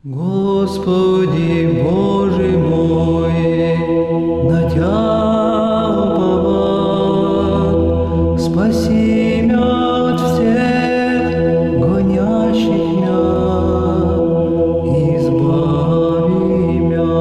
Господи Боже мой, на Тя уповать, спаси мя от всех гонящих мя, избави мя.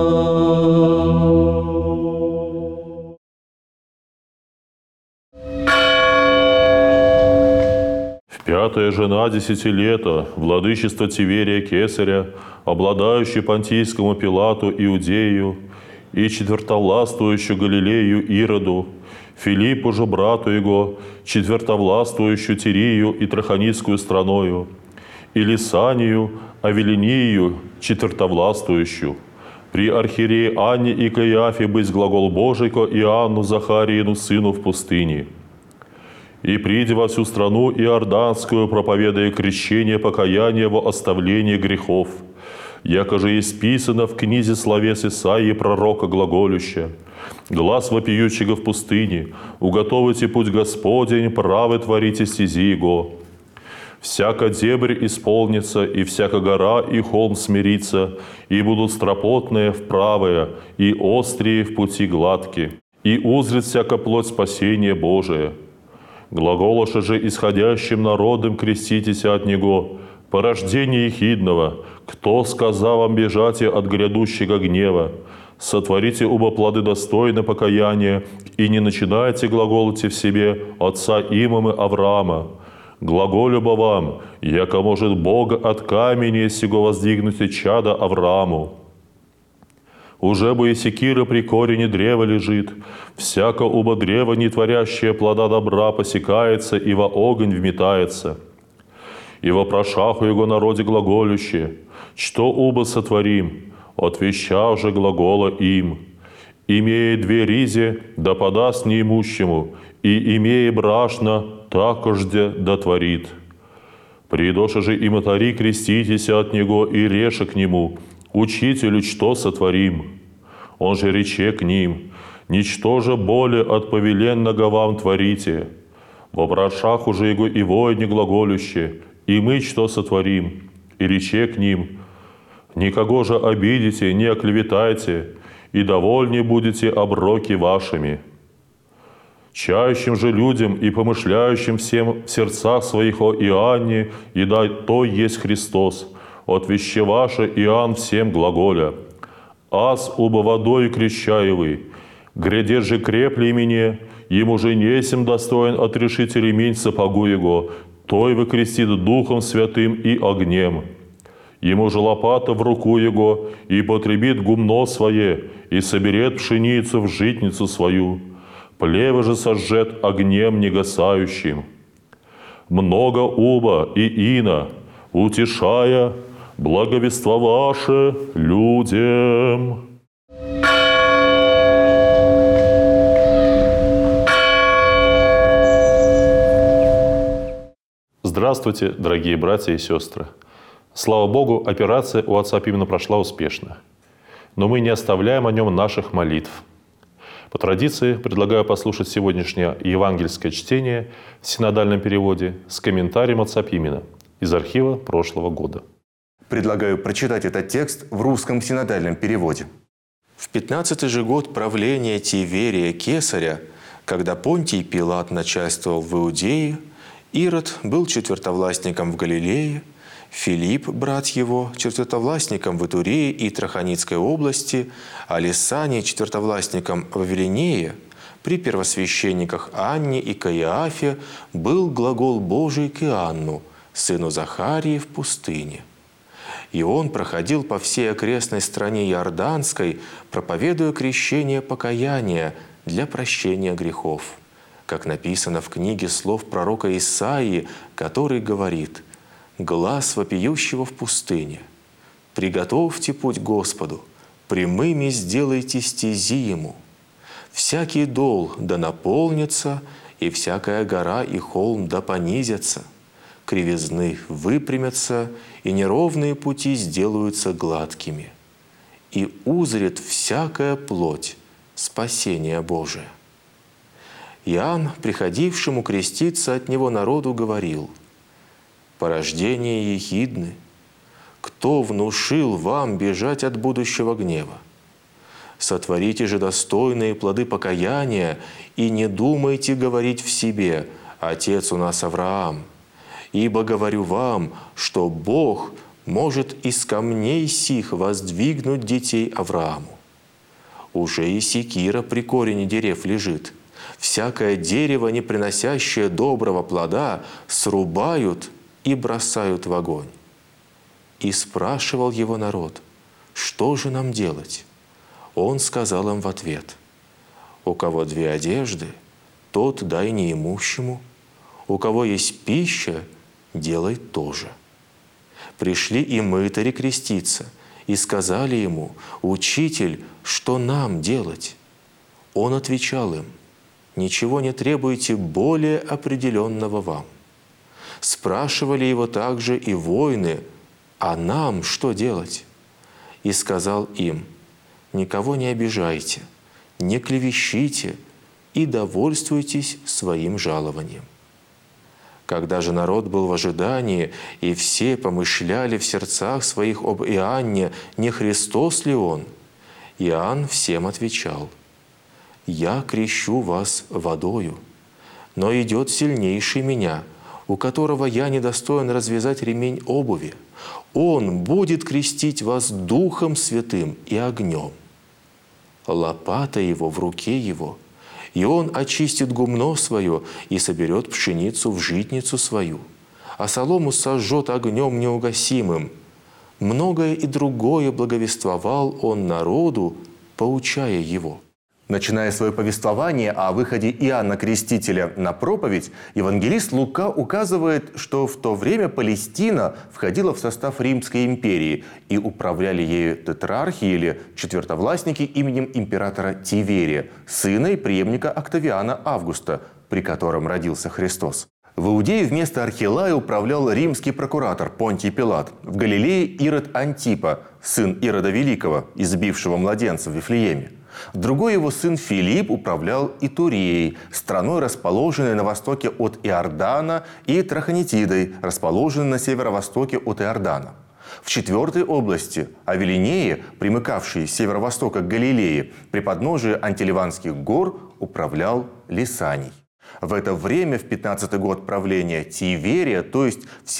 В пятая жена десятилета, владычество Тиверия Кесаря, обладающий Понтийскому Пилату Иудею и четвертовластвующую Галилею Ироду, Филиппу же брату его, четвертовластвующую Тирию и Траханицкую страною, и Лисанию, Авелинию, четвертовластвующую, при архиерее Анне и Каиафе быть глагол Божий ко Иоанну Захариину сыну в пустыне. И приди во всю страну Иорданскую, проповедуя крещение покаяния во оставлении грехов, яко же есть писано в книзе словес Исаии пророка глаголюща: «Глас вопиющего в пустыне, уготовите путь Господень, правы творите стези Его. Всяка дебрь исполнится, и всяка гора и холм смирится, и будут стропотные вправые, и острые в пути гладки, и узрит всяка плоть спасения Божия. Глаголоша же исходящим народом креститесь от Него, порождение ехидного, кто сказал вам бежать от грядущего гнева? Сотворите оба плоды достойно покаяния, и не начинайте глаголите в себе отца имамы Авраама. Глаголюба вам, яко может Бог от камени сего воздвигнуть и чада Аврааму. Уже бы и секира при корени древа лежит, всяко оба древа, не творящее плода добра, посекается и во огонь вметается. И вопрошаху его народе глаголюще, что оба сотворим, отвеща же глагола им. Имея две ризе, да подаст неимущему, и имея брашно, такожде дотворит. Придоша же и мотари креститесь от него и реша к нему, учителю, что сотворим? Он же рече к ним, ничто же более от повеленного вам творите. Во врашах уже его и воине глаголюще, и мы что сотворим? И рече к ним, никого же обидите, не оклеветайте, и довольны будете оброки вашими. Чающим же людям и помышляющим всем в сердцах своих о Иоанне, и да то есть Христос, отвеще ваше Иоанн всем глаголя. Аз оба водою крещаевый, гряде же крепли мне, ему же несем достоин отрешить ремень сапогу его, той вы крестит Духом Святым и огнем. Ему же лопата в руку его, и потребит гумно свое, и соберет пшеницу в житницу свою. Плевы же сожжет огнем негасающим. Много уба и ина, утешая, благовество ваше людям». Здравствуйте, дорогие братья и сестры! Слава Богу, операция у отца Пимена прошла успешно. Но мы не оставляем о нем наших молитв. По традиции предлагаю послушать сегодняшнее евангельское чтение в синодальном переводе с комментарием отца Пимена из архива прошлого года. Предлагаю прочитать этот текст в русском синодальном переводе. В 15-й же год правления Тиверия Кесаря, когда Понтий Пилат начальствовал в Иудее, Ирод был четвертовластником в Галилее, Филипп, брат его, четвертовластником в Итурее и Траханицкой области, а Лисаний четвертовластником в Авелинее, при первосвященниках Анне и Каиафе был глагол Божий к Иоанну, сыну Захарии, в пустыне. И он проходил по всей окрестной стране Иорданской, проповедуя крещение покаяния для прощения грехов, как написано в книге слов пророка Исаии, который говорит: «Глас вопиющего в пустыне, приготовьте путь Господу, прямыми сделайте стези Ему. Всякий дол да наполнится, и всякая гора и холм да понизятся, кривизны выпрямятся, и неровные пути сделаются гладкими, и узрит всякая плоть спасение Божие». Иоанн, приходившему креститься от него народу, говорил: «Порождение ехидны, Кто внушил вам бежать от будущего гнева? Сотворите же достойные плоды покаяния и не думайте говорить в себе: «Отец у нас Авраам». Ибо говорю вам, что Бог может из камней сих воздвигнуть детей Аврааму. Уже и секира при корени дерев лежит. Всякое дерево, не приносящее доброго плода, срубают и бросают в огонь. И спрашивал его народ: что же нам делать? Он сказал им в ответ: у кого 2 одежды, тот дай неимущему, у кого есть пища, делай то же. Пришли и мытари креститься, и сказали ему: «Учитель, что нам делать?» Он отвечал им: «Ничего не требуйте более определенного вам». Спрашивали его также и воины: «А нам что делать?» И сказал им: «Никого не обижайте, не клевещите и довольствуйтесь своим жалованием». Когда же народ был в ожидании, и все помышляли в сердцах своих об Иоанне, не Христос ли он, Иоанн всем отвечал: «Я крещу вас водою, но идет сильнейший меня, у которого я недостоин развязать ремень обуви. Он будет крестить вас Духом Святым и огнем. Лопата его в руке его, и он очистит гумно свое и соберет пшеницу в житницу свою, а солому сожжет огнем неугасимым». Многое и другое благовествовал он народу, поучая его. Начиная свое повествование о выходе Иоанна Крестителя на проповедь, евангелист Лука указывает, что в то время Палестина входила в состав Римской империи и управляли ею тетрархи или четвертовластники именем императора Тиверия, сына и преемника Октавиана Августа, при котором родился Христос. В Иудее вместо Архилая управлял римский прокуратор Понтий Пилат, в Галилее Ирод Антипа, сын Ирода Великого, избившего младенца в Вифлееме. Другой его сын Филипп управлял Итуреей, страной, расположенной на востоке от Иордана, и Трахонитидой, расположенной на северо-востоке от Иордана. В 4-й области, Авелинее, примыкавшей с северо-востока к Галилее, при подножии Антиливанских гор, управлял Лисаний. В это время, в 15-й год правления Тиверия, то есть в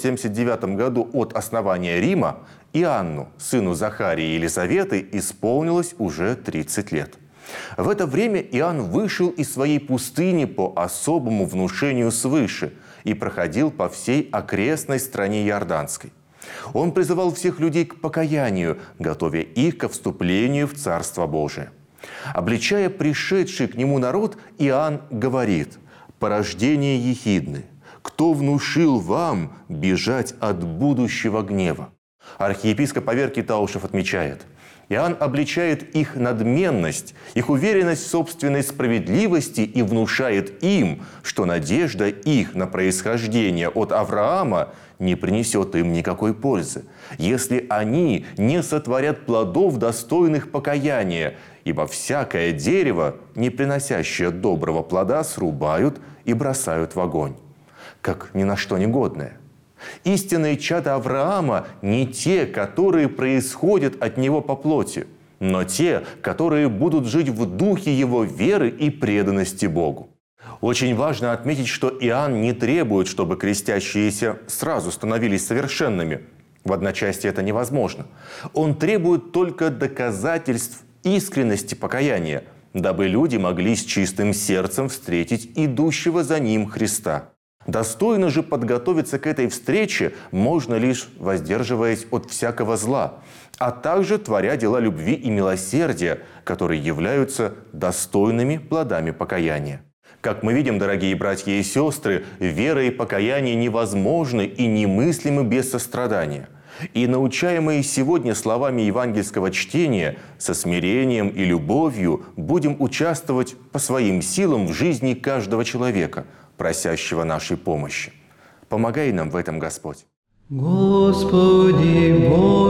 779 году от основания Рима, Иоанну, сыну Захарии и Елизаветы, исполнилось уже 30 лет. В это время Иоанн вышел из своей пустыни по особому внушению свыше и проходил по всей окрестной стране Иорданской. Он призывал всех людей к покаянию, готовя их ко вступлению в Царство Божие. Обличая пришедший к нему народ, Иоанн говорит: «Порождение ехидны, кто внушил вам бежать от будущего гнева?» Архиепископ Аверкий Таушев отмечает: Иоанн обличает их надменность, их уверенность в собственной справедливости и внушает им, что надежда их на происхождение от Авраама не принесет им никакой пользы, если они не сотворят плодов, достойных покаяния, ибо всякое дерево, не приносящее доброго плода, срубают и бросают в огонь, как ни на что негодное. Истинные чада Авраама не те, которые происходят от него по плоти, но те, которые будут жить в духе его веры и преданности Богу. Очень важно отметить, что Иоанн не требует, чтобы крестящиеся сразу становились совершенными. В одночасье это невозможно. Он требует только доказательств искренности покаяния, дабы люди могли с чистым сердцем встретить идущего за ним Христа. Достойно же подготовиться к этой встрече можно лишь воздерживаясь от всякого зла, а также творя дела любви и милосердия, которые являются достойными плодами покаяния. Как мы видим, дорогие братья и сестры, вера и покаяние невозможны и немыслимы без сострадания. И научаемые сегодня словами евангельского чтения, со смирением и любовью будем участвовать по своим силам в жизни каждого человека, просящего нашей помощи. Помогай нам в этом, Господь. Господи Боже,